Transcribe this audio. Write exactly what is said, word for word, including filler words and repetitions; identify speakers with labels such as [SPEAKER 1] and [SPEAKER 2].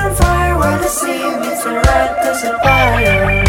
[SPEAKER 1] on fire where the sea meets the red desert fire.